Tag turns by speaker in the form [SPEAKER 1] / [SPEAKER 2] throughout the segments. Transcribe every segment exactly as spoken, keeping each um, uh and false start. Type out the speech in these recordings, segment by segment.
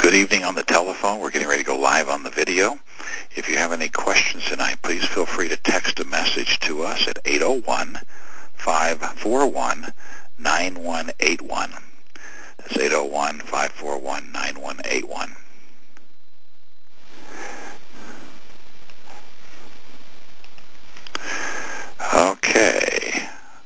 [SPEAKER 1] Good evening on the telephone. We're getting ready to go live on the video. If you have any questions tonight, please feel free to text a message to us at eight oh one, five four one, nine one eight one. That's eight oh one, five four one, nine one eight one. Okay.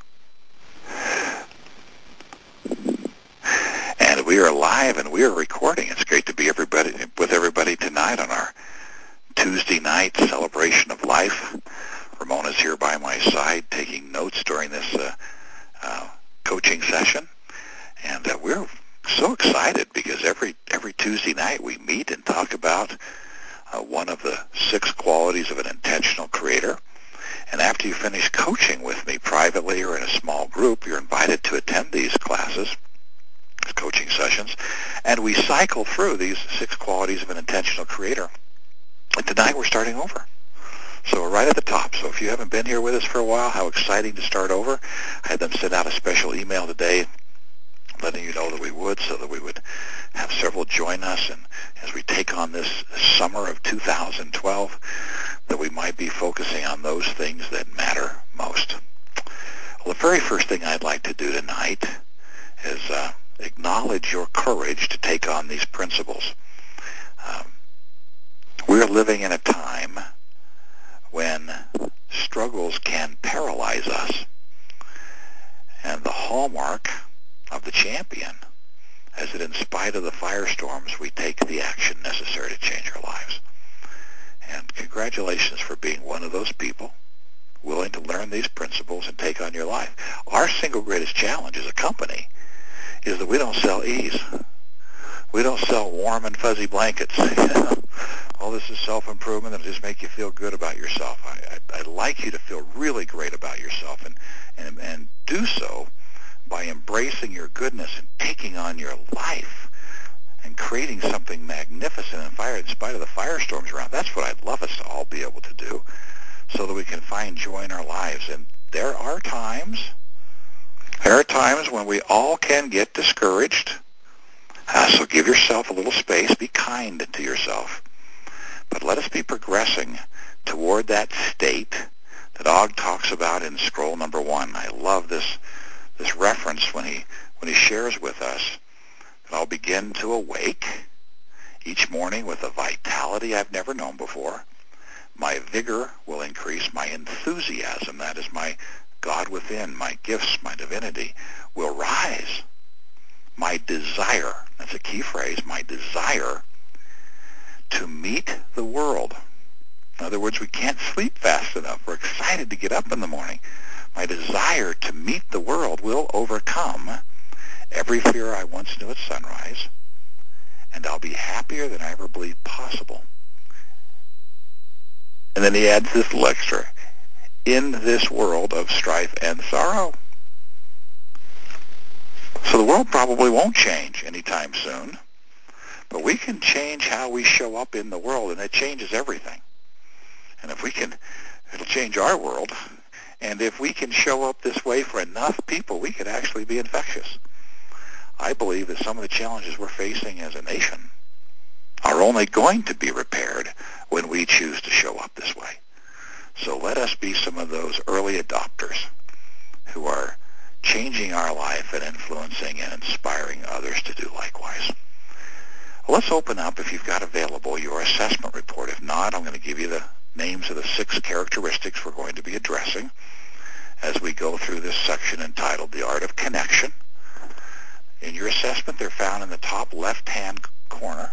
[SPEAKER 1] And we are live and we are recording. It's great to be everybody with everybody tonight on our Tuesday night celebration of life. Ramona's here by my side taking notes during this uh, uh, coaching session. And uh, we're so excited because every every Tuesday night we meet and talk about uh, one of the six qualities of an intentional creator. And after you finish coaching with me privately or in a small group, you're invited to attend these classes, these coaching sessions, and we cycle through these six qualities of an intentional creator. And tonight we're starting over. So we're right at the top. So if you haven't been here with us for a while, how exciting to start over. I had them send out a special email today letting you know that we would, so that we would have several join us, and as we take on this summer of two thousand twelve, that we might be focusing on those things that matter most. Well, the very first thing I'd like to do tonight is uh, acknowledge your courage to take on these principles. Um, we're living in a time when struggles can paralyze us, and the hallmark of the champion is that in spite of the firestorms, we take the action necessary to change our lives. And congratulations for being one of those people willing to learn these principles and take on your life. Our single greatest challenge as a company is that we don't sell ease. We don't sell warm and fuzzy blankets. You know? All this is self-improvement that'll just make you feel good about yourself. I, I, I'd like you to feel really great about yourself and, and, and do so by embracing your goodness and taking on your life and creating something magnificent and fire in spite of the firestorms around. That's what I'd love us to all be able to do so that we can find joy in our lives. And there are times, there are times when we all can get discouraged. Uh, so give yourself a little space. Be kind to yourself. But let us be progressing toward that state that Og talks about in scroll number one. I love this this reference when he when he shares with us that I'll begin to awake each morning with a vitality I've never known before. My vigor will increase. My enthusiasm, that is my God within, my gifts, my divinity, will rise. My desire, that's a key phrase, my desire to meet the world. In other words, we can't sleep fast enough. We're excited to get up in the morning. My desire to meet the world will overcome every fear I once knew at sunrise, and I'll be happier than I ever believed possible. And then he adds this little extra, in this world of strife and sorrow. So the world probably won't change anytime soon, but we can change how we show up in the world, and it changes everything. And if we can, it'll change our world. And if we can show up this way for enough people, we could actually be infectious. I believe that some of the challenges we're facing as a nation are only going to be repaired when we choose to show up this way. So let us be some of those early adopters who are changing our life and influencing and inspiring others to do likewise. Well, let's open up, if you've got available, your assessment report. If not, I'm going to give you the names of the six characteristics we're going to be addressing as we go through this section entitled The Art of Connection. In your assessment, they're found in the top left-hand corner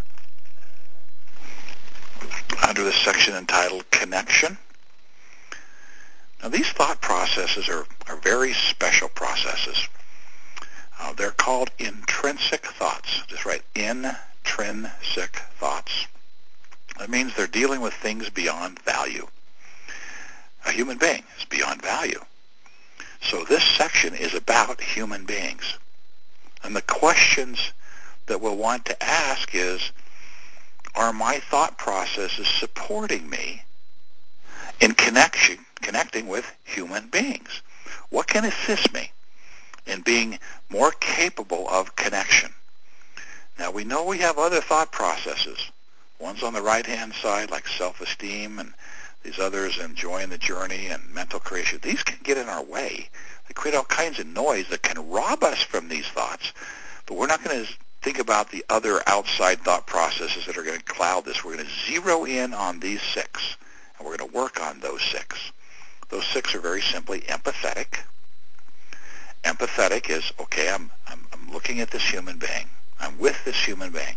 [SPEAKER 1] under the section entitled Connection. Now, these thought processes are, are very special processes. Uh, they're called intrinsic thoughts. Just write intrinsic thoughts. That means they're dealing with things beyond value. A human being is beyond value. So this section is about human beings. And the questions that we'll want to ask is, are my thought processes supporting me in connection, connecting with human beings? What can assist me in being more capable of connection? Now, we know we have other thought processes. One's on the right-hand side, like self-esteem, and these others enjoying the journey and mental creation. These can get in our way. They create all kinds of noise that can rob us from these thoughts. But we're not going to think about the other outside thought processes that are going to cloud this. We're going to zero in on these six, and we're going to work on those six. Those six are very simply empathetic. Empathetic is, okay, I'm, I'm, I'm looking at this human being. I'm with this human being.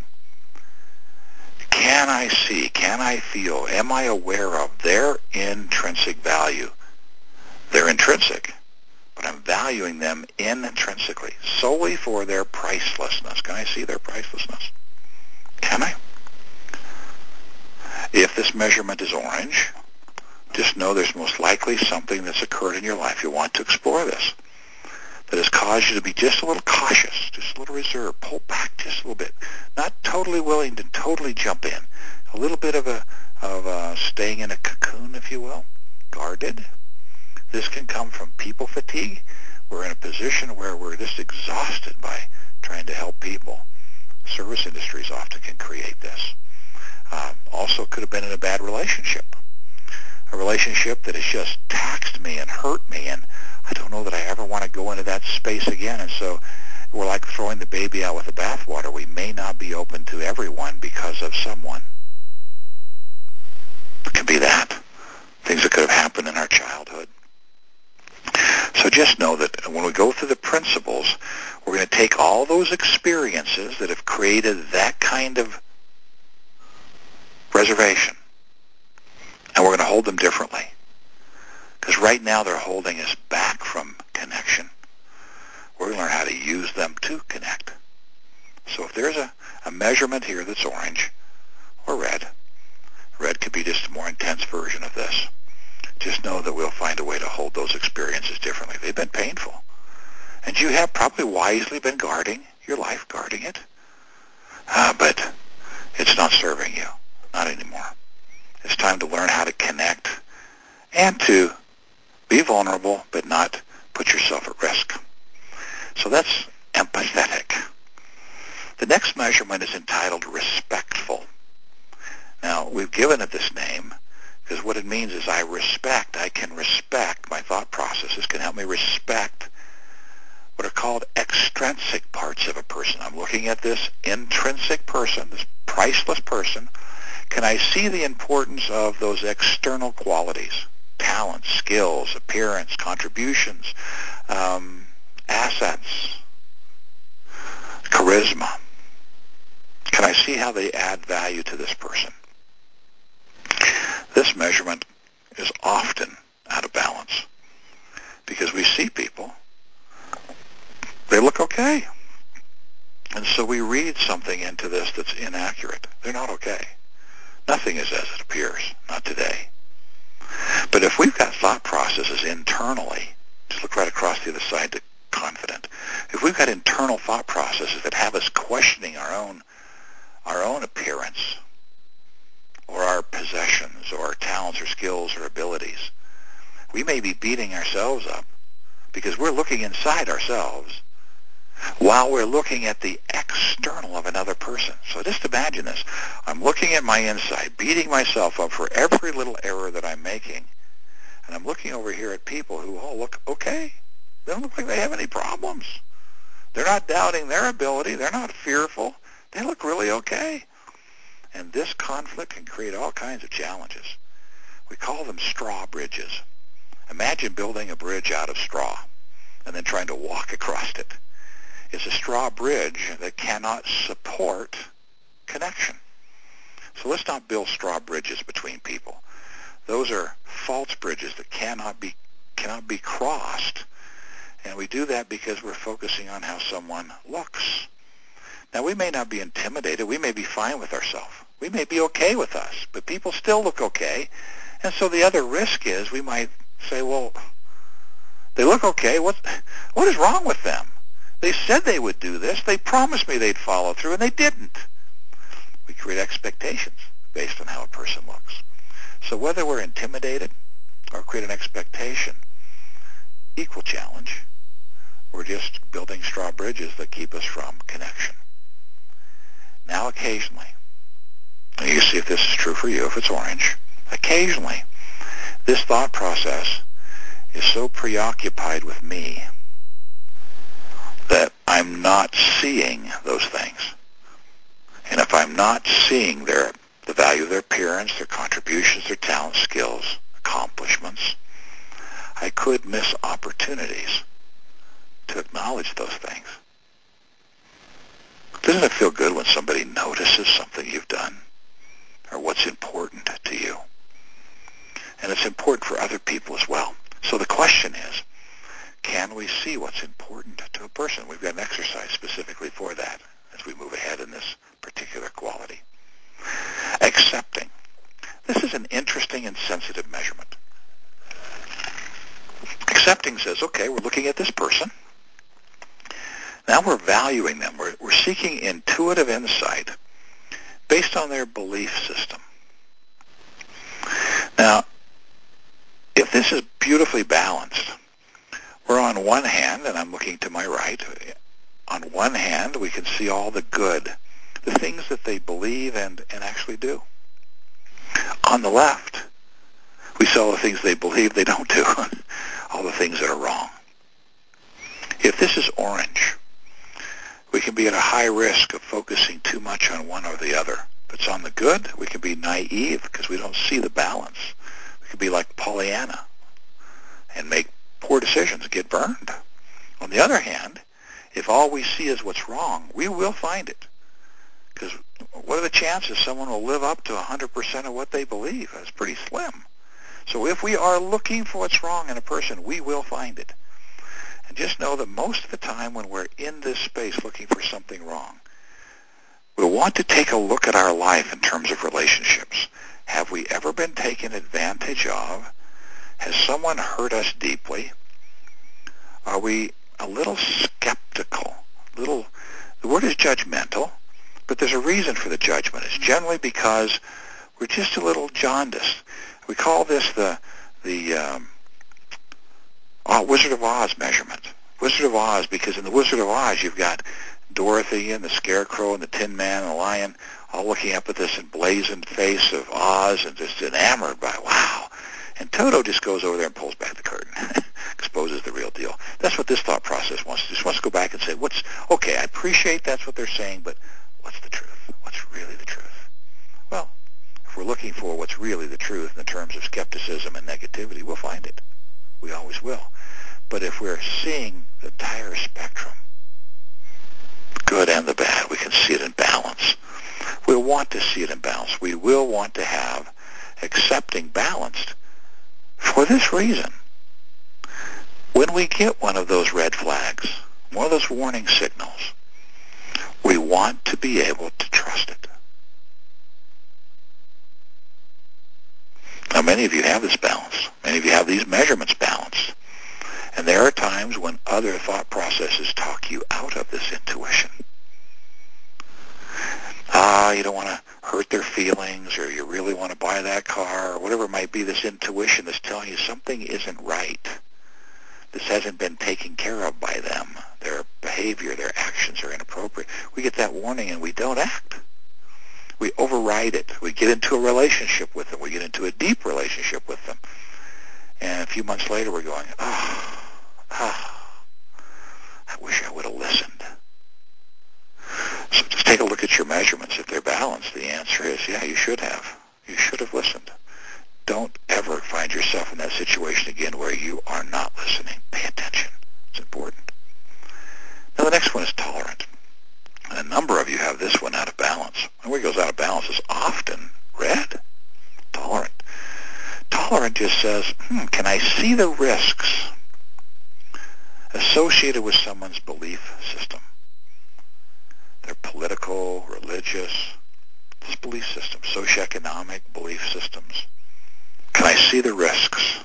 [SPEAKER 1] Can I see, can I feel, am I aware of their intrinsic value? They're intrinsic, but I'm valuing them intrinsically, solely for their pricelessness. Can I see their pricelessness? Can I? If this measurement is orange, just know there's most likely something that's occurred in your life. You want to explore this. That has caused you to be just a little cautious, just a little reserved, pull back just a little bit, not totally willing to totally jump in, a little bit of a of a staying in a cocoon, if you will, guarded. This can come from people fatigue. We're in a position where we're just exhausted by trying to help people. Service industries often can create this. Um, also could have been in a bad relationship, a relationship that has just taxed me and hurt me, and I don't know that I ever want to go into that space again. And so we're like throwing the baby out with the bathwater. We may not be open to everyone because of someone. It could be that. Things that could have happened in our childhood. So just know that when we go through the principles, we're going to take all those experiences that have created that kind of reservation, and we're going to hold them differently. Because right now they're holding us back from connection. We're going to learn how to use them to connect. So if there's a, a measurement here that's orange or red, red could be just a more intense version of this. Just know that we'll find a way to hold those experiences differently. They've been painful. And you have probably wisely been guarding your life, guarding it. Uh, but it's not serving you. Not anymore. It's time to learn how to connect and to be vulnerable, but not put yourself at risk. So that's empathetic. The next measurement is entitled respectful. Now, we've given it this name because what it means is I respect, I can respect, my thought processes can help me respect what are called extrinsic parts of a person. I'm looking at this intrinsic person, this priceless person. Can I see the importance of those external qualities? Talents, skills, appearance, contributions, um, assets, charisma. Can I see how they add value to this person? This measurement is often out of balance because we see people, they look okay. And so we read something into this that's inaccurate. They're not okay. Nothing is as it appears, not today. But if we've got thought processes internally, just look right across the other side to confident. If we've got internal thought processes that have us questioning our own our own appearance or our possessions or our talents or skills or abilities, we may be beating ourselves up because we're looking inside ourselves while we're looking at the external of another person. So just imagine this. I'm looking at my inside, beating myself up for every little error that I'm making, and I'm looking over here at people who all look okay. They don't look like they have any problems. They're not doubting their ability. They're not fearful. They look really okay. And this conflict can create all kinds of challenges. We call them straw bridges. Imagine building a bridge out of straw and then trying to walk across it. It's a straw bridge that cannot support connection. So let's not build straw bridges between people. Those are false bridges that cannot be cannot be crossed. And we do that because we're focusing on how someone looks. Now, we may not be intimidated. We may be fine with ourselves. We may be okay with us, but people still look okay. And so the other risk is we might say, well, they look okay. What, what is wrong with them? They said they would do this. They promised me they'd follow through, and they didn't. We create expectations based on how a person looks. So whether we're intimidated or create an expectation, equal challenge. We're just building straw bridges that keep us from connection. Now occasionally, and you see if this is true for you, if it's orange, occasionally this thought process is so preoccupied with me that I'm not seeing those things. And if I'm not seeing their the value of their appearance, their contributions, their talents, skills, accomplishments, I could miss opportunities to acknowledge those things. Doesn't it feel good when somebody notices something you've done or what's important to you? And it's important for other people as well. So the question is, can we see what's important to a person? We've got an exercise specifically for that as we move ahead in this particular quality. Accepting. This is an interesting and sensitive measurement. Accepting says, okay, we're looking at this person. Now we're valuing them. We're, we're seeking intuitive insight based on their belief system. Now, if this is beautifully balanced, we're on one hand, and I'm looking to my right, on one hand, we can see all the good, the things that they believe and, and actually do. On the left, we see all the things they believe they don't do, all the things that are wrong. If this is orange, we can be at a high risk of focusing too much on one or the other. If it's on the good, we can be naive because we don't see the balance. We can be like Pollyanna and make poor decisions and get burned. On the other hand, if all we see is what's wrong, we will find it. Because what are the chances someone will live up to one hundred percent of what they believe? That's pretty slim. So if we are looking for what's wrong in a person, we will find it. And just know that most of the time when we're in this space looking for something wrong, we'll want to take a look at our life in terms of relationships. Have we ever been taken advantage of? Has someone hurt us deeply? Are we a little skeptical? Little, the word is judgmental, but there's a reason for the judgment. It's generally because we're just a little jaundiced. We call this the the um, oh, Wizard of Oz measurement. Wizard of Oz, because in the Wizard of Oz you've got Dorothy and the Scarecrow and the Tin Man and the Lion all looking up at this emblazoned face of Oz and just enamored by, wow. And Toto just goes over there and pulls back the curtain, exposes the real deal. That's what this thought process wants to do. It just wants to go back and say, what's, okay, I appreciate that's what they're saying, but what's the truth? What's really the truth? Well, if we're looking for what's really the truth in terms of skepticism and negativity, we'll find it. We always will. But if we're seeing the entire spectrum, the good and the bad, we can see it in balance. We'll want to see it in balance. We will want to have accepting balanced for this reason. When we get one of those red flags, one of those warning signals, we want to be able to trust it. Now, many of you have this balance. Many of you have these measurements balanced. And there are times when other thought processes talk you out of this intuition. Ah, you don't want to hurt their feelings, or you really want to buy that car, or whatever it might be, this intuition that's telling you something isn't right. This hasn't been taken care of by them. Their behavior, their actions are inappropriate. We get that warning and we don't act. We override it. We get into a relationship with them. We get into a deep relationship with them. And a few months later we're going, oh, oh I wish I would have listened. So just take a look at your measurements. If they're balanced, the answer is, yeah, you should have. You should have listened. Don't ever find yourself in that situation again where you are not listening. Pay attention. It's important. Now, the next one is tolerant. And a number of you have this one out of balance. And where it goes out of balance is often red. Tolerant. Tolerant just says, hmm, can I see the risks associated with someone's belief system? Their political, religious, this belief system, socioeconomic belief systems. Can I see the risks?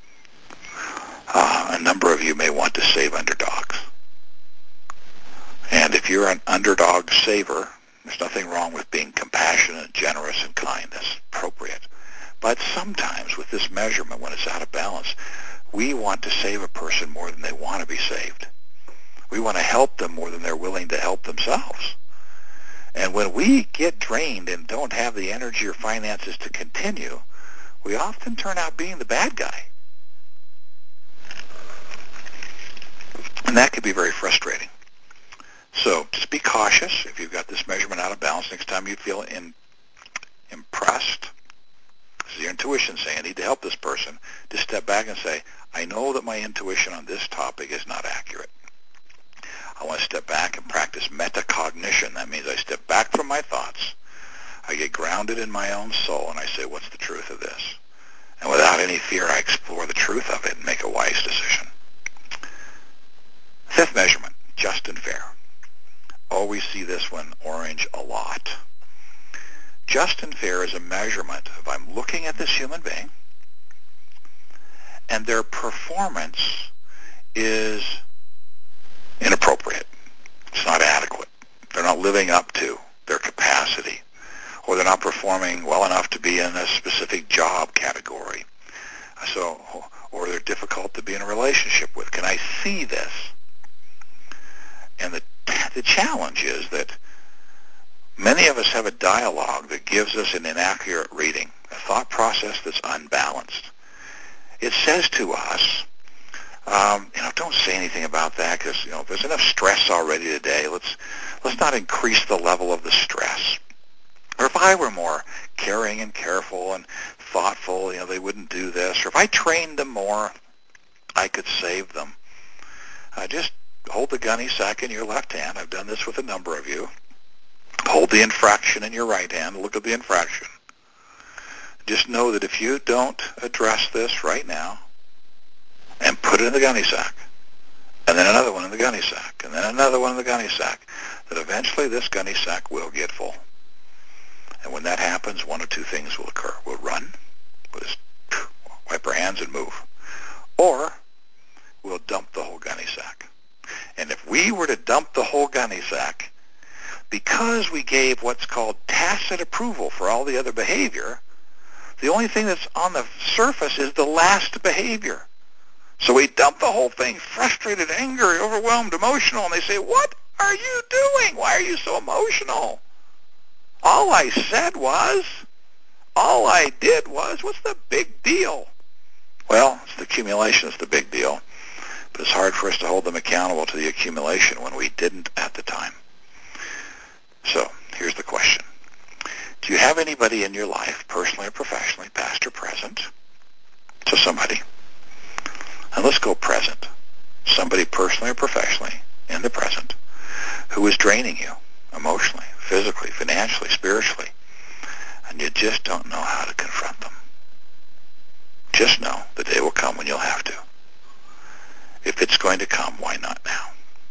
[SPEAKER 1] Uh, a number of you may want to save underdogs. And if you're an underdog saver, there's nothing wrong with being compassionate, generous, and kind. That's appropriate. But sometimes with this measurement, when it's out of balance, we want to save a person more than they want to be saved. We want to help them more than they're willing to help themselves. And when we get drained and don't have the energy or finances to continue, we often turn out being the bad guy. And that can be very frustrating. So just be cautious. If you've got this measurement out of balance, next time you feel in, impressed, this is your intuition saying, I need to help this person, just step back and say, I know that my intuition on this topic is not accurate. I want to step back and practice metacognition. That means I step back from my thoughts. I get grounded in my own soul, and I say, what's the truth of this? And without any fear, I explore the truth of it and make a wise decision. Fifth measurement, just and fair. Always see this one orange a lot. Just and fair is a measurement of I'm looking at this human being, and their performance is inappropriate. It's not adequate. They're not living up to their capacity, or they're not performing well enough to be in a specific job category. So, or they're difficult to be in a relationship with. Can I see this? And the the challenge is that many of us have a dialogue that gives us an inaccurate reading, a thought process that's unbalanced. It says to us, um, you know, don't say anything about that because, you know, there's enough stress already today. Let's let's not increase the level of the stress. Or if I were more caring and careful and thoughtful, you know, they wouldn't do this. Or if I trained them more, I could save them. Uh, just hold the gunny sack in your left hand. I've done this with a number of you. Hold the infraction in your right hand. Look at the infraction. Just know that if you don't address this right now and put it in the gunny sack, and then another one in the gunny sack, and then another one in the gunny sack, that eventually this gunny sack will get full. And when that happens, one of two things will occur. We'll run, we'll just wipe our hands and move. Or we'll dump the whole gunny sack. And if we were to dump the whole gunny sack, because we gave what's called tacit approval for all the other behavior, the only thing that's on the surface is the last behavior. So we dump the whole thing, frustrated, angry, overwhelmed, emotional, and they say, what are you doing? Why are you so emotional? All I said was, all I did was, what's the big deal? Well, it's the accumulation that's the big deal. But it's hard for us to hold them accountable to the accumulation when we didn't at the time. So here's the question. Do you have anybody in your life, personally or professionally, past or present? So somebody. And let's go present. Somebody personally or professionally in the present who is draining you emotionally, physically, financially, spiritually, and you just don't know how to confront them. Just know the day will come when you'll have to. If it's going to come, why not now?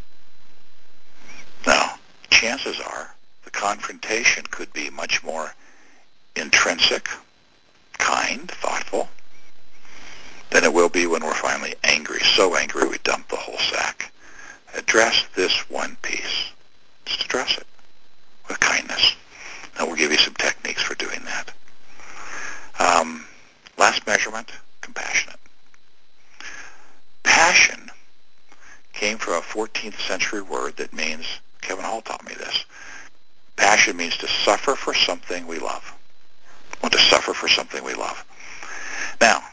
[SPEAKER 1] Now, chances are the confrontation could be much more intrinsic, kind, thoughtful, than it will be when we're finally angry, so angry we dump the whole sack. Address this one piece. Just address it with kindness. And we'll give you some techniques for doing that. Um, last measurement, compassionate. Passion came from a fourteenth century word that means, Kevin Hall taught me this, passion means to suffer for something we love. Want to suffer for something we love. Now,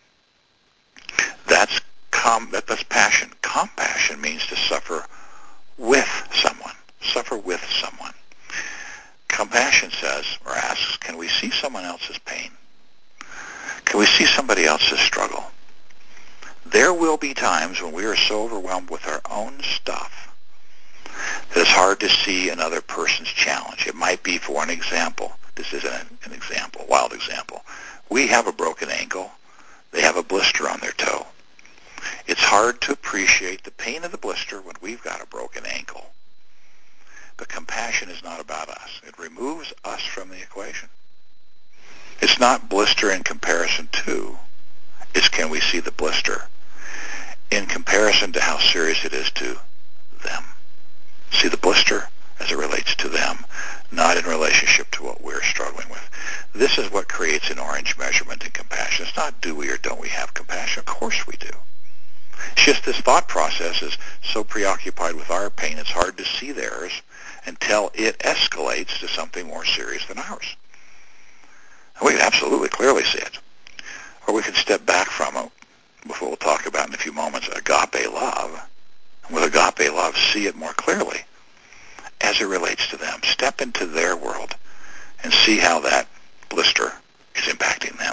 [SPEAKER 1] that's com- that, that's passion. Compassion means to suffer with someone. Suffer with someone. Compassion says, or asks, can we see someone else's pain? Can we see somebody else's struggle? There will be times when we are so overwhelmed with our own stuff that it's hard to see another person's challenge. It might be, for an example, this isn't an example, wild example. We have a broken ankle. They have a blister on their toe. It's hard to appreciate the pain of the blister when we've got a broken ankle. But compassion is not about us. It removes us from the equation. It's not blister in comparison to. It's can we see the blister in comparison to how serious it is to them. See the blister as it relates to them, not in relationship to what we're struggling with. This is what creates an orange measurement in compassion. It's not do we or don't we have compassion. Of course we do. It's just this thought process is so preoccupied with our pain, it's hard to see theirs until it escalates to something more serious than ours. And we can absolutely clearly see it. Or we can step back from it, with what we'll talk about in a few moments, agape love. And with agape love, see it more clearly as it relates to them. Step into their world and see how that blister is impacting them.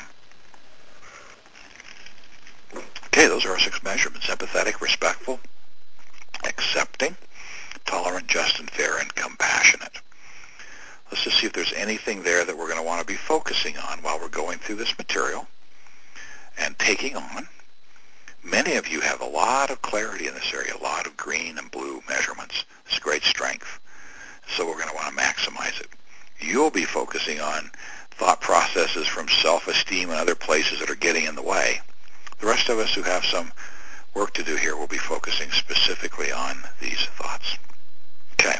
[SPEAKER 1] Okay, those are our six measurements: empathetic, respectful, accepting, tolerant, just and fair, and compassionate. Let's just see if there's anything there that we're going to want to be focusing on while we're going through this material and taking on. Many of you have a lot of clarity in this area, a lot of green and blue measurements. It's great strength. So we're going to want to maximize it. You'll be focusing on thought processes from self-esteem and other places that are getting in the way. The rest of us who have some work to do here will be focusing specifically on these thoughts. Okay.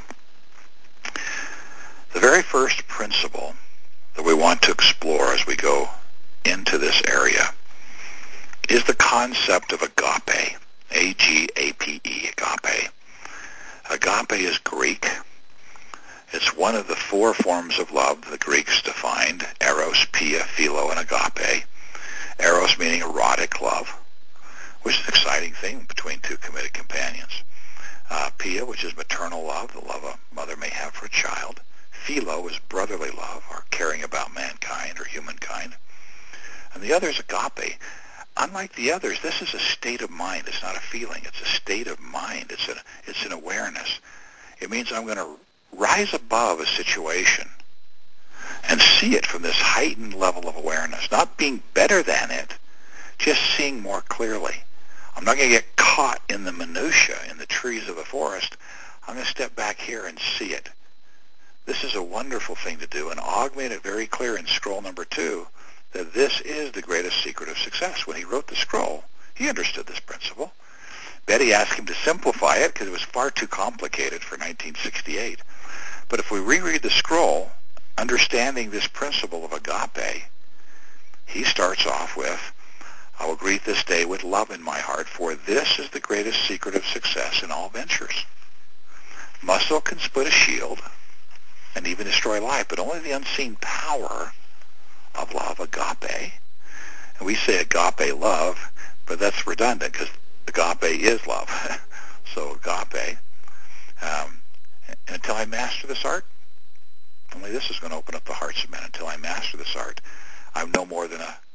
[SPEAKER 1] The very first principle that we want to explore as we go into this area is the concept of agape, A G A P E, agape. Agape is Greek. It's one of the four forms of love the Greeks defined: eros, pia, philo, and agape. Eros meaning erotic love, which is an exciting thing between two committed companions. Uh, pia, which is maternal love, the love a mother may have for a child. Philo is brotherly love, or caring about mankind or humankind. And the other is agape. Unlike the others, this is a state of mind. It's not a feeling. It's a state of mind. It's, a, it's an awareness. It means I'm going to rise above a situation and see it from this heightened level of awareness, not being better than it, just seeing more clearly. I'm not going to get caught in the minutia, in the trees of the forest. I'm going to step back here and see it. This is a wonderful thing to do, and Og made it very clear in scroll number two that this is the greatest secret of success. When he wrote the scroll, he understood this principle. Betty asked him to simplify it because it was far too complicated for nineteen sixty-eight. But if we reread the scroll, understanding this principle of agape, he starts off with, I will greet this day with love in my heart, for this is the greatest secret of success in all ventures. Muscle can split a shield and even destroy life, but only the unseen power of love, agape. And we say agape love, but that's redundant because agape is love. So agape. Um, and until I master this art, only this is going to open up the hearts of men. Until I master this art, I'm no more than a,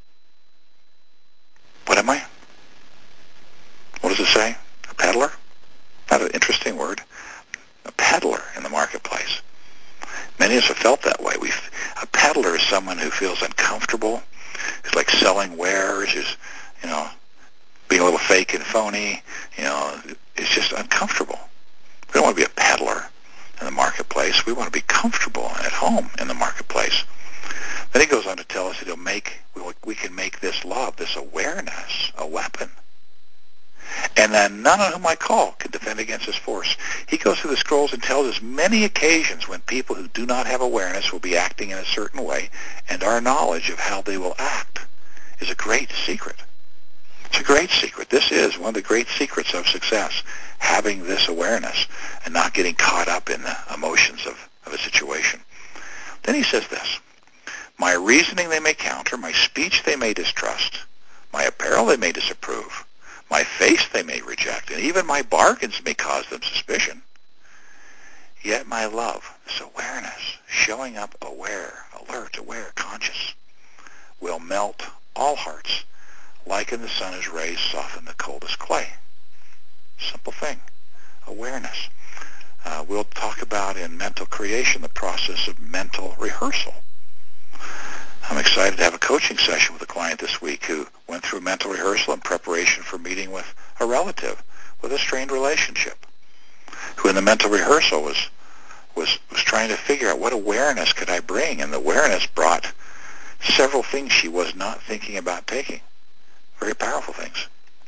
[SPEAKER 1] what am I? What does it say? A peddler? Not an interesting word. A peddler in the marketplace. Many of us have felt that way. We've, a peddler is someone who feels uncomfortable, who's like selling wares, who's, you know, being a little fake and phony. You know, it's just uncomfortable. We don't want to be a peddler in the marketplace. We want to be comfortable and at home in the marketplace. Then he goes on to tell us that he'll make, we can make this love, this awareness, a weapon. And then none of whom I call can defend against this force. He goes through the scrolls and tells us many occasions when people who do not have awareness will be acting in a certain way, and our knowledge of how they will act is a great secret. It's a great secret. This is one of the great secrets of success, having this awareness and not getting caught up in the emotions of, of a situation. Then he says this, my reasoning they may counter, my speech they may distrust, my apparel they may disapprove, my face they may reject, and even my bargains may cause them suspicion. Yet my love, this awareness, showing up aware, alert, aware, conscious, will melt all hearts, like in the sun as rays soften the coldest clay. Simple thing, awareness. Uh, we'll talk about in mental creation the process of mental rehearsal. I'm excited to have a coaching session with a client this week who went through mental rehearsal in preparation for meeting with a relative with a strained relationship, who in the mental rehearsal was, was, was trying to figure out what awareness could I bring, and the awareness brought several things she was not thinking about taking. Very powerful things.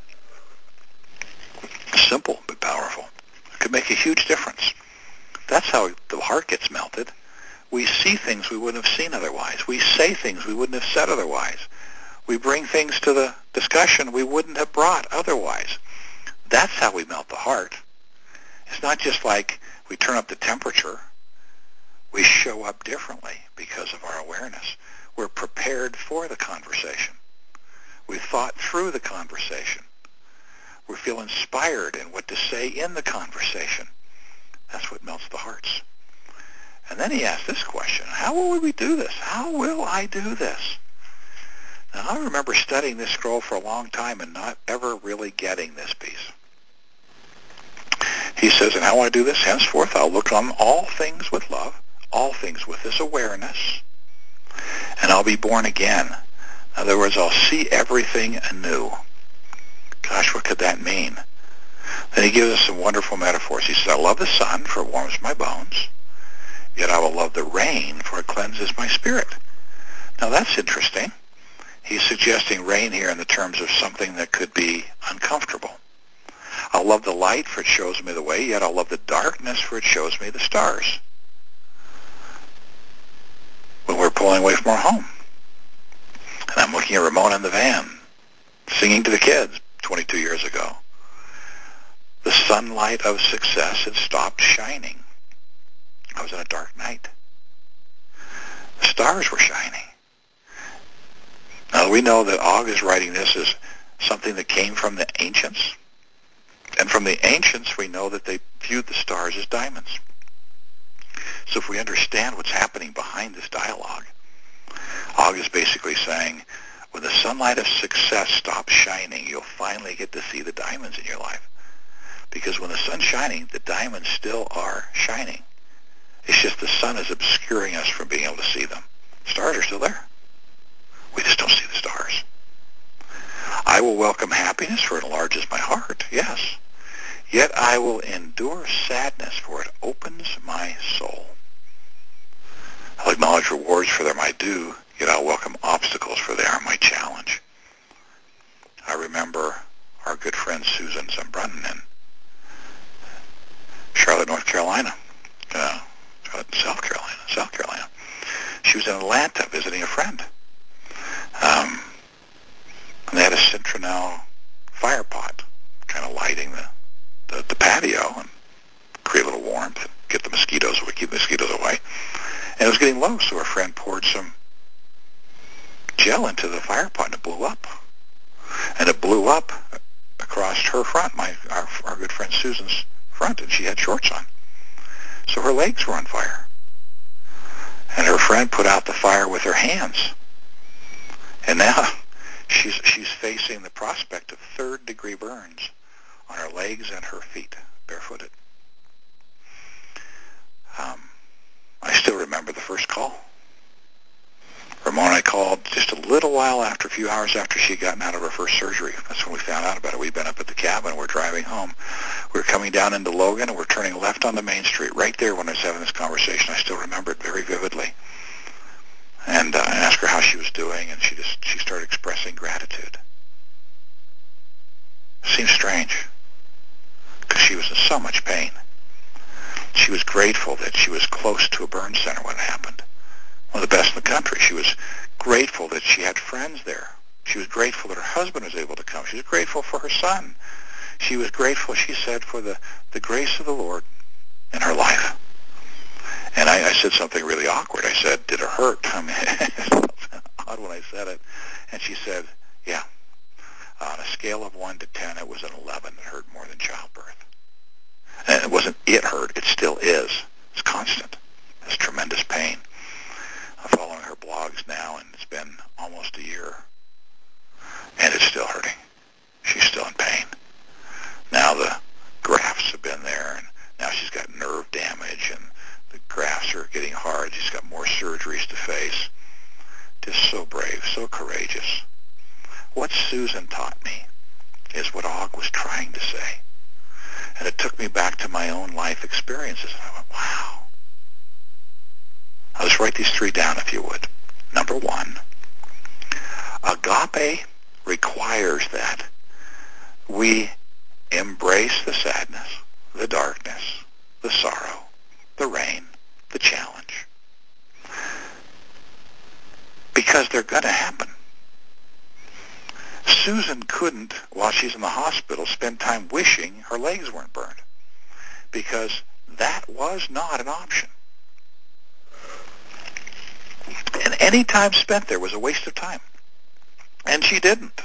[SPEAKER 1] Simple but powerful. It could make a huge difference. That's how the heart gets melted. We see things we wouldn't have seen otherwise. We say things we wouldn't have said otherwise. We bring things to the discussion we wouldn't have brought otherwise. That's how we melt the heart. It's not just like we turn up the temperature. We show up differently because of our awareness. We're prepared for the conversation. We've thought through the conversation. We feel inspired in what to say in the conversation. That's what melts the hearts. And then he asked this question, how will we do this? How will I do this? Now, I remember studying this scroll for a long time and not ever really getting this piece. He says, and how will I do this? Henceforth, I'll look on all things with love, all things with this awareness, and I'll be born again. In other words, I'll see everything anew. Gosh, what could that mean? Then he gives us some wonderful metaphors. He says, I love the sun, for it warms my bones. Yet I will love the rain, for it cleanses my spirit. Now that's interesting. He's suggesting rain here in the terms of something that could be uncomfortable. I'll love the light, for it shows me the way, yet I'll love the darkness, for it shows me the stars. When we're pulling away from our home, and I'm looking at Ramona in the van, singing to the kids twenty-two years ago, the sunlight of success had stopped shining. I was in a dark night. The stars were shining. Now we know that Og is writing this as something that came from the ancients. And from the ancients, we know that they viewed the stars as diamonds. So if we understand what's happening behind this dialogue, Og is basically saying, when the sunlight of success stops shining, you'll finally get to see the diamonds in your life. Because when the sun's shining, the diamonds still are shining. It's just the sun is obscuring us from being able to see them. Stars are still there. We just don't see the stars. I will welcome happiness, for it enlarges my heart. Yes. Yet I will endure sadness, for it opens my soul. I'll acknowledge rewards, for they're my due, yet I'll welcome obstacles, for they are my challenge. I remember our good friend Susan Zumbrunton in Charlotte, North Carolina. Uh, South Carolina, South Carolina. She was in Atlanta visiting a friend. Um, and they had a citronelle fire pot, kind of lighting the, the, the patio and create a little warmth and get the mosquitoes away, keep the mosquitoes away. And it was getting low, so her friend poured some gel into the fire pot and it blew up. And it blew up across her front, my our, our good friend Susan's front, and she had shorts on. So her legs were on fire. And her friend put out the fire with her hands. And now she's she's facing the prospect of third-degree burns on her legs and her feet, barefooted. Um, I still remember the first call. Ramona called just a little while after, a few hours after she had gotten out of her first surgery. That's when we found out about it. We'd been up at the cabin. We're driving home. We were coming down into Logan, and we're turning left on the main street. Right there when I was having this conversation, I still remember it very vividly. And uh, I asked her how she was doing, and she just she started expressing gratitude. It seemed strange, because she was in so much pain. She was grateful that she was close to a burn center when it happened. One of the best in the country. She was grateful that she had friends there. She was grateful that her husband was able to come. She was grateful for her son. She was grateful, she said, for the, the grace of the Lord in her life. And I, I said something really awkward. I said, did it hurt? I mean, it felt odd when I said it. And she said, yeah. On a scale of one to ten, it was an eleven. It hurt more than childbirth. And it wasn't it hurt. It still is. It's constant. It's tremendous pain. I'm following her blogs now, and it's been almost a year. And it's still hurting. She's still in pain. Now the grafts have been there, and now she's got nerve damage, and the grafts are getting hard. She's got more surgeries to face. Just so brave, so courageous. What Susan taught me is what Og was trying to say. And it took me back to my own life experiences. And I went, wow. I'll just write these three down if you would. Number one, agape requires that we embrace the sadness, the darkness, the sorrow, the rain, the challenge. Because they're going to happen. Susan couldn't, while she's in the hospital, spend time wishing her legs weren't burned, because that was not an option. And any time spent there was a waste of time. And she didn't.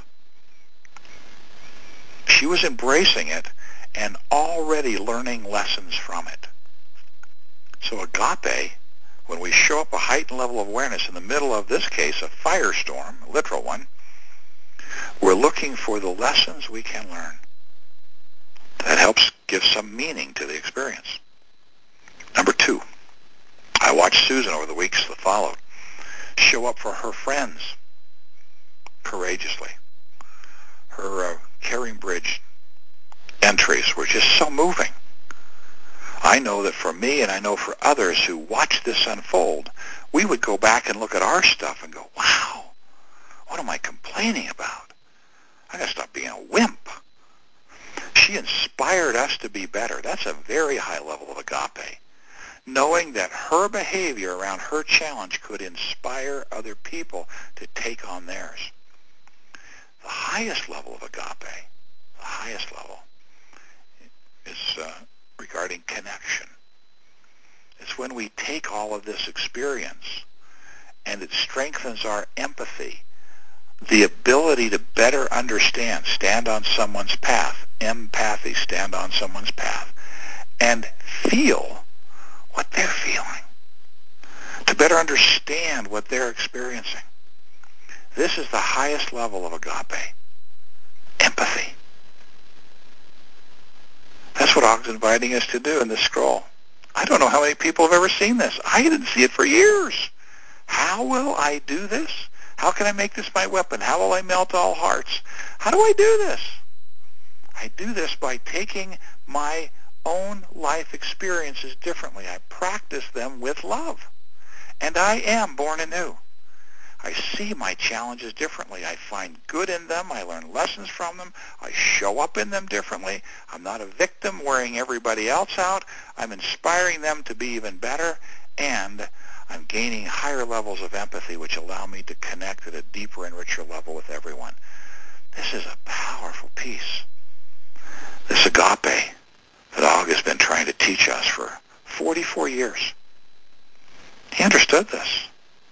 [SPEAKER 1] She was embracing it and already learning lessons from it. So agape, when we show up a heightened level of awareness in the middle of this case, a firestorm, a literal one, we're looking for the lessons we can learn. That helps give some meaning to the experience. Number two, I watched Susan over the weeks that followed show up for her friends courageously. Her uh, Caring Bridge entries were just so moving. I know that for me, and I know for others who watch this unfold, we would go back and look at our stuff and go, wow, what am I complaining about? I got to stop being a wimp. She inspired us to be better. That's a very high level of agape. Knowing that her behavior around her challenge could inspire other people to take on theirs. The highest level of agape, the highest level, is uh, regarding connection. It's when we take all of this experience and it strengthens our empathy, the ability to better understand, stand on someone's path, empathy, stand on someone's path, and feel what they're feeling, to better understand what they're experiencing. This is the highest level of agape, empathy. That's what Og's inviting us to do in this scroll. I don't know how many people have ever seen this. I didn't see it for years. How will I do this? How can I make this my weapon? How will I melt all hearts? How do I do this? I do this by taking my own life experiences differently. I practice them with love. And I am born anew. I see my challenges differently. I find good in them. I learn lessons from them. I show up in them differently. I'm not a victim wearing everybody else out. I'm inspiring them to be even better. And I'm gaining higher levels of empathy, which allow me to connect at a deeper and richer level with everyone. This is a powerful piece. This agape that Og has been trying to teach us for forty-four years. He understood this.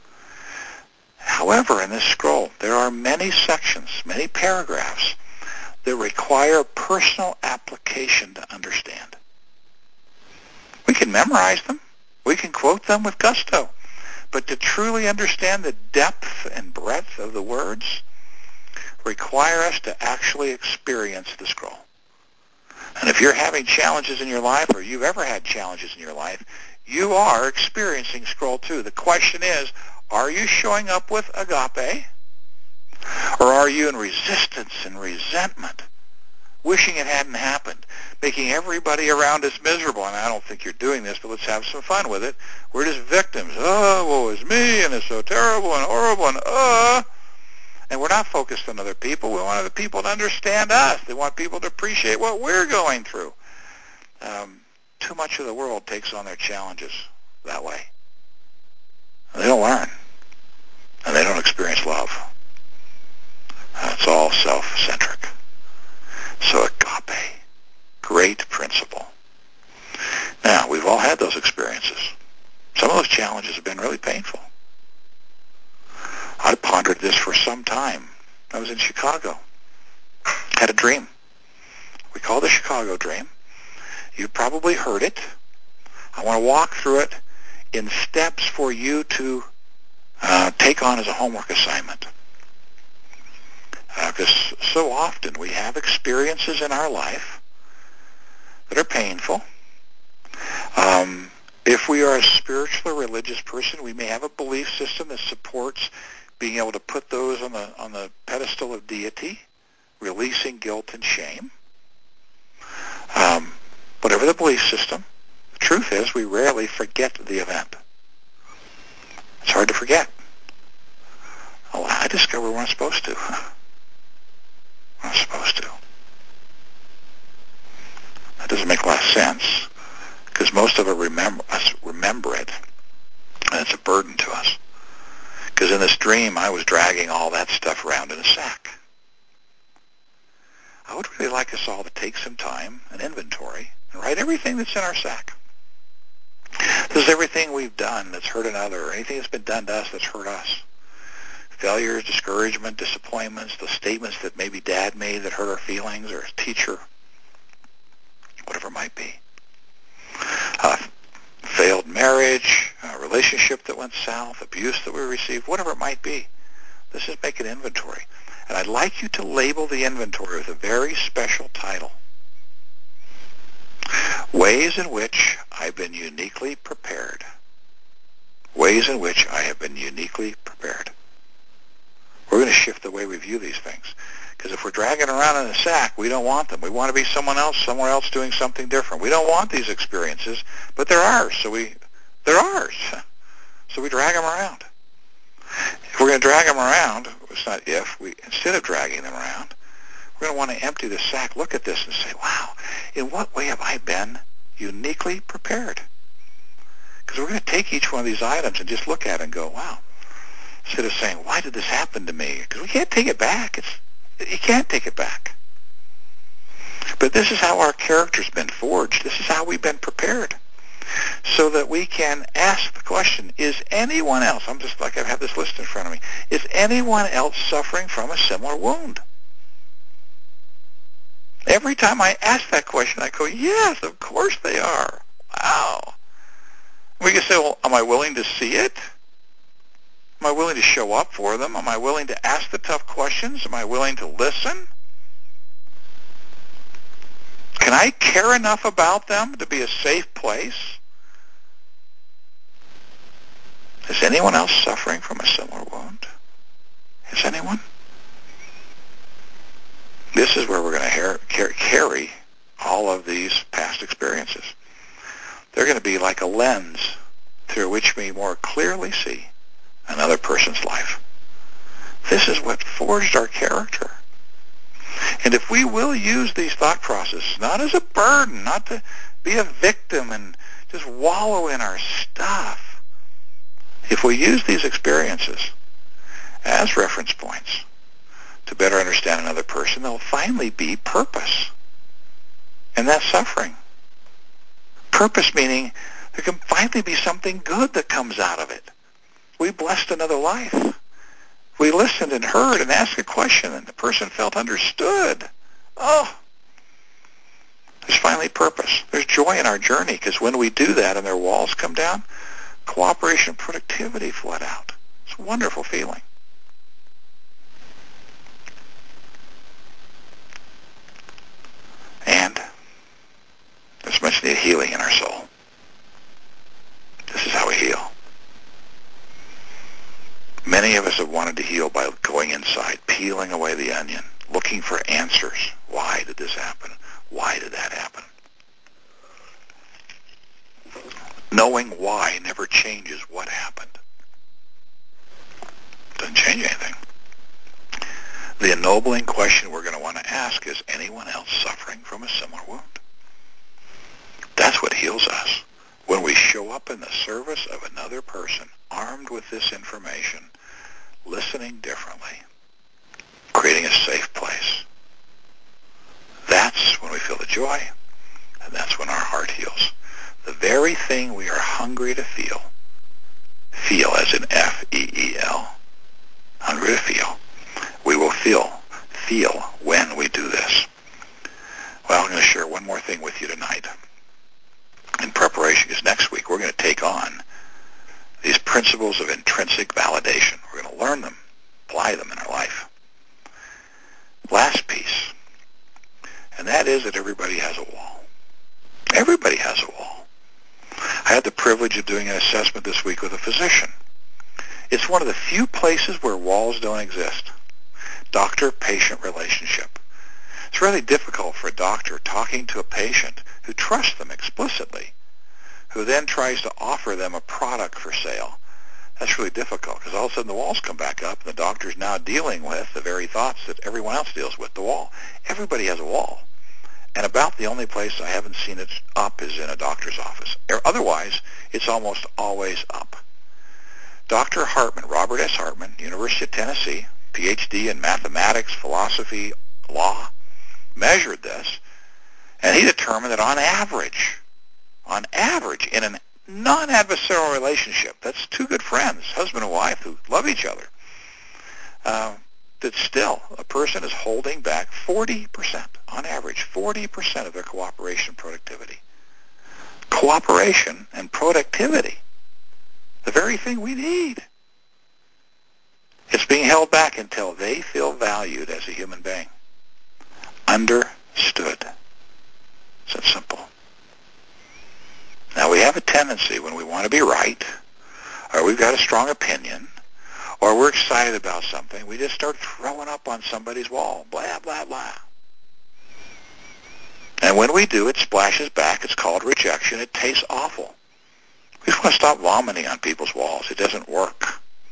[SPEAKER 1] However, in this scroll, there are many sections, many paragraphs that require personal application to understand. We can memorize them. We can quote them with gusto. But to truly understand the depth and breadth of the words require us to actually experience the scroll. And if you're having challenges in your life, or you've ever had challenges in your life, you are experiencing scroll two. The question is, are you showing up with agape? Or are you in resistance and resentment, wishing it hadn't happened, making everybody around us miserable? And I don't think you're doing this, but let's have some fun with it. We're just victims. Oh, woe is me, and it's so terrible and horrible, and uh. And we're not focused on other people. We want other people to understand us. They want people to appreciate what we're going through. Um, too much of the world takes on their challenges that way. They don't learn, and they don't experience love. Uh, it's all self-centric. So agape, great principle. Now, we've all had those experiences. Some of those challenges have been really painful. I pondered this for some time. I was in Chicago. Had a dream. We call it the Chicago dream. You've probably heard it. I want to walk through it in steps for you to uh, take on as a homework assignment. Because uh, so often we have experiences in our life that are painful. Um, if we are a spiritual or religious person, we may have a belief system that supports being able to put those on the on the pedestal of deity, releasing guilt and shame. Um, whatever the belief system, the truth is we rarely forget the event. It's hard to forget. Oh, I discovered we're not supposed to. We're not supposed to. That doesn't make a lot of sense, because most of us remember, us remember it, and it's a burden to us. Because in this dream, I was dragging all that stuff around in a sack. I would really like us all to take some time, an inventory, and write everything that's in our sack. This is everything we've done that's hurt another, or anything that's been done to us that's hurt us. Failures, discouragement, disappointments, the statements that maybe Dad made that hurt our feelings, or a teacher, whatever it might be. Uh, failed marriage, a relationship that went south, abuse that we received, whatever it might be. Let's just make an inventory. And I'd like you to label the inventory with a very special title. Ways in which I've been uniquely prepared. Ways in which I have been uniquely prepared. We're going to shift the way we view these things. Because if we're dragging around in a sack, we don't want them. We want to be someone else, somewhere else doing something different. We don't want these experiences, but they're ours. So we, they're ours. So we drag them around. If we're going to drag them around, it's not if, we, instead of dragging them around, we're going to want to empty the sack, look at this and say, wow, in what way have I been uniquely prepared? Because we're going to take each one of these items and just look at it and go, wow. Instead of saying, why did this happen to me? Because we can't take it back. It's, you can't take it back. But this is how our character's been forged. This is how we've been prepared. So that we can ask the question, is anyone else, I'm just like I have this list in front of me, is anyone else suffering from a similar wound? Every time I ask that question, I go, yes, of course they are. Wow. We can say, well, am I willing to see it? Am I willing to show up for them? Am I willing to ask the tough questions? Am I willing to listen? Can I care enough about them to be a safe place? Is anyone else suffering from a similar wound? Is anyone? This is where we're going to carry all of these past experiences. They're going to be like a lens through which we more clearly see another person's life. This is what forged our character. And if we will use these thought processes, not as a burden, not to be a victim and just wallow in our stuff, if we use these experiences as reference points to better understand another person, there'll finally be purpose. And that's suffering. Purpose meaning there can finally be something good that comes out of it. We blessed another life. We listened and heard and asked a question, and the person felt understood. Oh, there's finally purpose. There's joy in our journey, because when we do that and their walls come down, cooperation and productivity flood out. It's a wonderful feeling. And there's much needed healing in our soul. This is how we heal. Many of us have wanted to heal by going inside, peeling away the onion, looking for answers. Why did this happen? Why did that happen? Knowing why never changes what happened. Doesn't change anything. The ennobling question we're going to want to ask is, anyone else suffering from a similar wound? That's what heals us. When we show up in the service of another person, armed with this information, listening differently, creating a safe place. That's when we feel the joy, and that's when our heart heals. The very thing we are hungry to feel, feel as in F E E L, hungry to feel, we will feel, feel when we do this. Well, I'm going to share one more thing with you tonight in preparation, because next week we're going to take on these principles of intrinsic validation. We're going to learn them, apply them in our life. Last piece, and that is that everybody has a wall. Everybody has a wall. I had the privilege of doing an assessment this week with a physician. It's one of the few places where walls don't exist. Doctor-patient relationship. It's really difficult for a doctor talking to a patient who trusts them explicitly, who then tries to offer them a product for sale. That's really difficult, because all of a sudden the walls come back up, and the doctor's now dealing with the very thoughts that everyone else deals with, the wall. Everybody has a wall. And about the only place I haven't seen it up is in a doctor's office. Otherwise, it's almost always up. Doctor Hartman, Robert S. Hartman, University of Tennessee, P H D in mathematics, philosophy, law, measured this, and he determined that on average, on average, in a non-adversarial relationship, that's two good friends, husband and wife who love each other, uh, that still a person is holding back forty percent, on average, forty percent of their cooperation and productivity. Cooperation and productivity, the very thing we need. It's being held back until they feel valued as a human being. Understood. It's that simple. Now, we have a tendency when we want to be right, or we've got a strong opinion, or we're excited about something, we just start throwing up on somebody's wall, blah, blah, blah. And when we do, it splashes back. It's called rejection. It tastes awful. We just want to stop vomiting on people's walls. It doesn't work.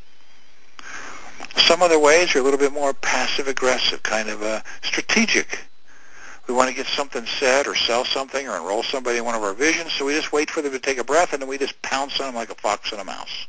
[SPEAKER 1] Some other ways are a little bit more passive-aggressive, kind of uh, strategic. We want to get something said or sell something or enroll somebody in one of our visions, so we just wait for them to take a breath, and then we just pounce on them like a fox on a mouse.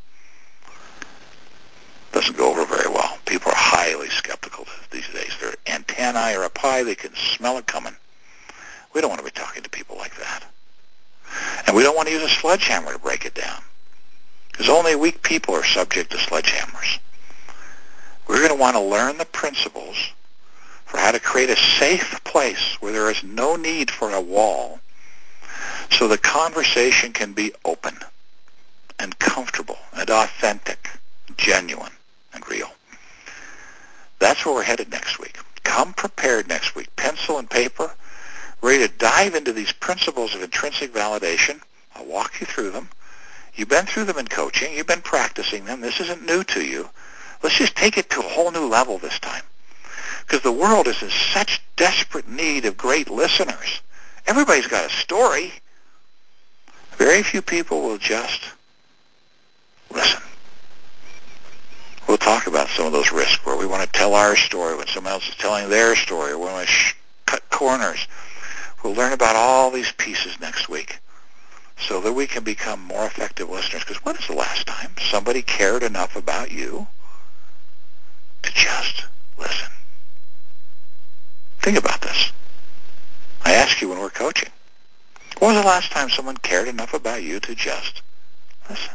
[SPEAKER 1] Doesn't go over very well. People are highly skeptical these days. Their antennae are up high. They can smell it coming. We don't want to be talking to people like that. And we don't want to use a sledgehammer to break it down, because only weak people are subject to sledgehammers. We're going to want to learn the principles for how to create a safe place where there is no need for a wall, so the conversation can be open and comfortable and authentic, genuine and real. That's where we're headed next week. Come prepared next week, pencil and paper, ready to dive into these principles of intrinsic validation. I'll walk you through them. You've been through them in coaching. You've been practicing them. This isn't new to you. Let's just take it to a whole new level this time, because the world is in such desperate need of great listeners. Everybody's got a story. Very few people will just listen. We'll talk about some of those risks where we want to tell our story when someone else is telling their story, or we want to sh- cut corners. We'll learn about all these pieces next week so that we can become more effective listeners. Because when is the last time somebody cared enough about you to just listen? Think about this. I ask you when we're coaching, when was the last time someone cared enough about you to just listen?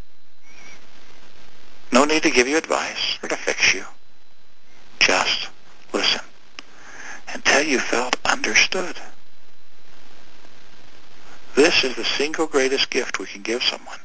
[SPEAKER 1] No need to give you advice or to fix you. Just listen until you felt understood. This is the single greatest gift we can give someone.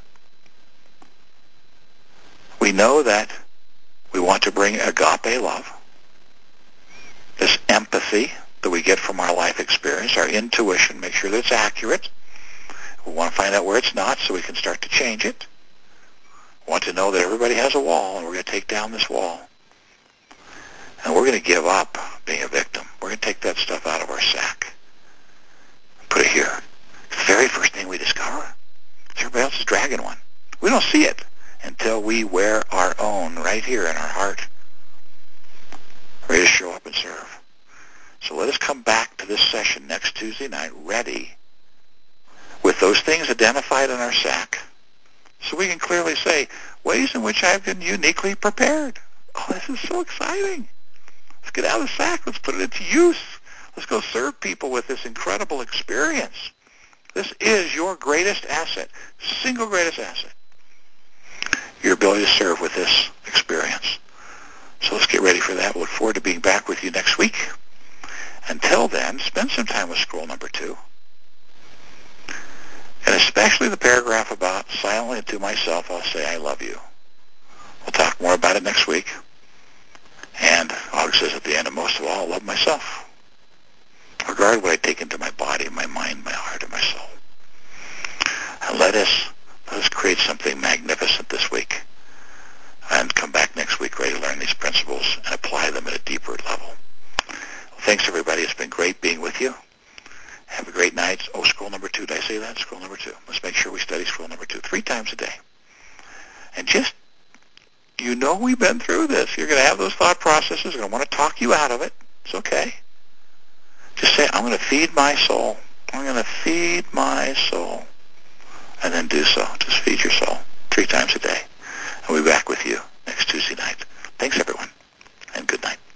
[SPEAKER 1] We know that we want to bring agape love, this empathy that we get from our life experience, our intuition, make sure that it's accurate. We want to find out where it's not so we can start to change it. We want to know that everybody has a wall, and we're going to take down this wall. And we're going to give up being a victim. We're going to take that stuff out of our sack. Put it here. It's the very first thing we discover. Everybody else is dragging one. We don't see it until we wear our own right here in our heart, ready to show up and serve. So let us come back to this session next Tuesday night ready with those things identified in our sack, so we can clearly say ways in which I've been uniquely prepared. Oh, this is so exciting. Let's get out of the sack. Let's put it into use. Let's go serve people with this incredible experience. This is your greatest asset, single greatest asset, your ability to serve with this experience. So let's get ready for that. We look forward to being back with you next week. Until then, spend some time with scroll number two, and especially the paragraph about silently to myself, I'll say, I love you. We'll talk more about it next week. And August says at the end, of most of all, I love myself. Regard what I take into my body, my mind, my heart, and my soul. And let us, let us create something magnificent this week, and come back next week ready to learn these principles and apply them at a deeper level. Well, thanks, everybody. It's been great being with you. Have a great night. Oh, scroll number two. Did I say that? Scroll number two. Let's make sure we study scroll number two three times a day. And just, you know we've been through this. You're going to have those thought processes. They're going to want to talk you out of it. It's okay. Just say, I'm going to feed my soul. I'm going to feed my soul. And then do so. Just feed your soul three times a day. And we'll be back with you next Tuesday night. Thanks, everyone, and good night.